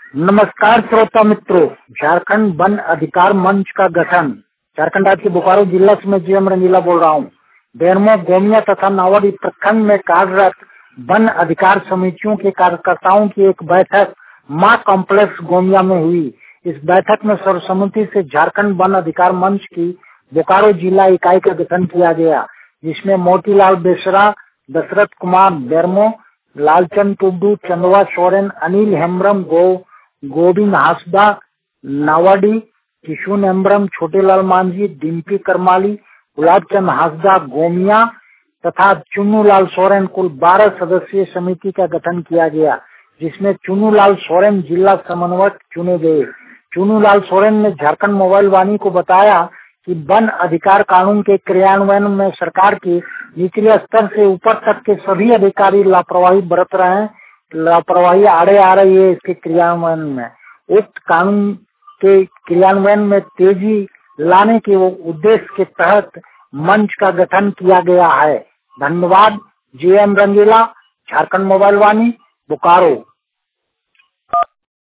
नमस्कार श्रोता मित्रों, झारखंड वन अधिकार मंच का गठन। झारखंड राज्य के बोकारो जिला से मैं जीएम रंगीला बोल रहा हूँ। बेरमो, गोमिया तथा नावाडी प्रखंड में कार्यरत वन अधिकार समितियों के कार्यकर्ताओं की एक बैठक माँ कॉम्प्लेक्स गोमिया में हुई। इस बैठक में सर्वसम्मति से झारखंड वन अधिकार मंच की बोकारो जिला इकाई का गठन किया गया, जिसमें मोतीलाल बेसरा, दशरथ कुमार बेरमो, लालचंद टुड्डू, चंदवा सोरेन, अनिल हेम्ब्रम, गोविंद हासदा नावाडी, किशुन हेम्ब्रम, छोटेलाल मांझी, डिम्पी करमाली, गुलाब चंद हासदा गोमिया तथा चुन्नूलाल सोरेन कुल 12 सदस्यीय समिति का गठन किया गया, जिसमें चुन्नूलाल सोरेन जिला समन्वयक चुने गए। चुन्नूलाल सोरेन ने झारखंड मोबाइल वाणी को बताया कि वन अधिकार कानून के क्रियान्वयन में सरकार के निचले स्तर से ऊपर तक के सभी अधिकारी लापरवाही बरत रहे हैं। लापरवाही आड़े आ रही है इसके क्रियान्वयन में। उक्त कानून के क्रियान्वयन में तेजी लाने के उद्देश्य के तहत मंच का गठन किया गया है। धन्यवाद। GM Rangila, Jharkhand mobile Vani, Bokaro.